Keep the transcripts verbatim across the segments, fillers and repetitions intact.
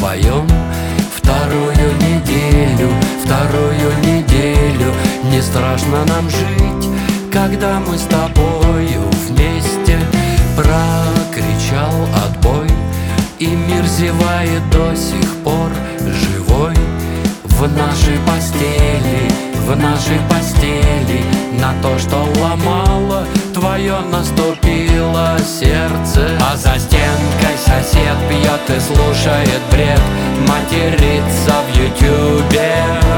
вдвоем. Вторую неделю, вторую неделю не страшно нам жить, когда мы с тобою вместе. Прокричал отбой, и мир зевает до сих пор живой. В нашей постели, в нашей постели на то, что ломало твое, наступило сердце. А за стенкой сосед пьет и слушает бред, матерится в ютюбе.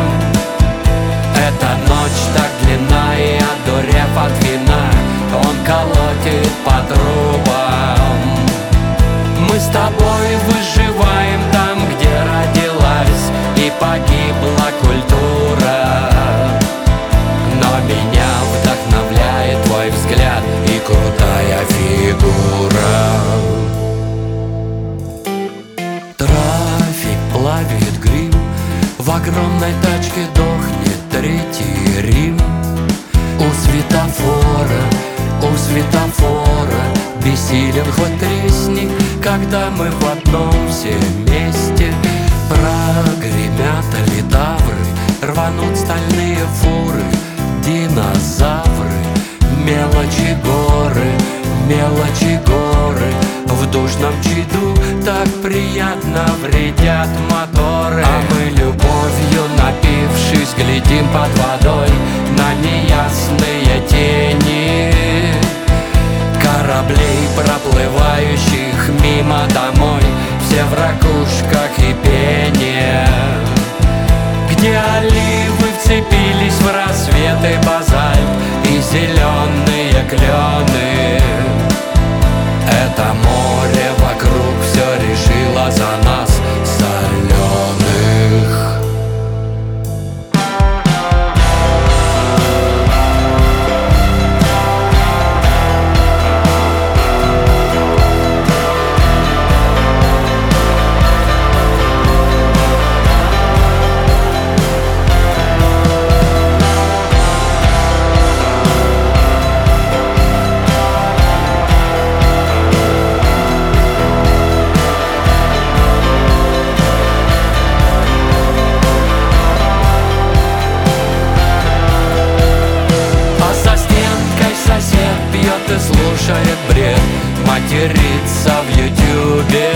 Эта ночь так длинна, и одурев от вина, он колотит по трубам. Мы с тобой выживаем там, где родилась и погибла культура. Но меня вдохновляет твой взгляд и крутая фигура. Трафик плавит грим, в огромной тачке дохнет третий Рим. У светофора, у светофора бессилен хоть тресни, когда мы в одном все вместе. Прогремят литавры, рванут стальные фуры, динозавры, мелочи горы, мелочи горы. В душном чаду так приятно вредят моторы. А мы, любовью напившись, глядим под водой на неясные тени кораблей, проплывающих мимо домой, все в ракушках и пене. Где оливы вцепились в рассветы базальт и зеленые клены. Это море вокруг все решило за нас, соленых. И слушает бред, матерится в ютюбе.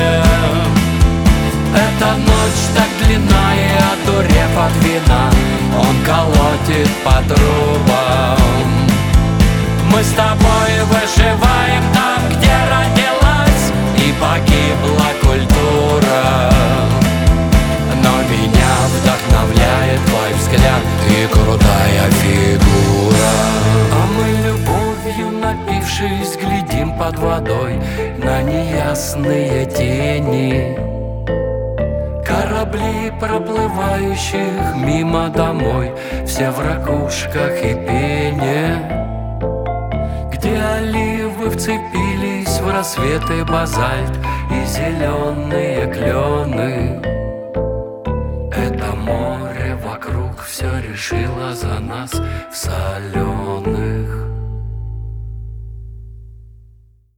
Эта ночь так длинна, и одурев от вина, он колотит по трубам. Мы с тобой выживаем там, где родилась и погибла культура. Но меня вдохновляет твой взгляд и крутая фигура. А мы, любовью напившись, глядим под водой на неясные тени кораблей, проплывающих мимо домой, все в ракушках и пене. Где оливы вцепились в рассветы базальт и зеленые клены. Это море вокруг все решило за нас в соленых.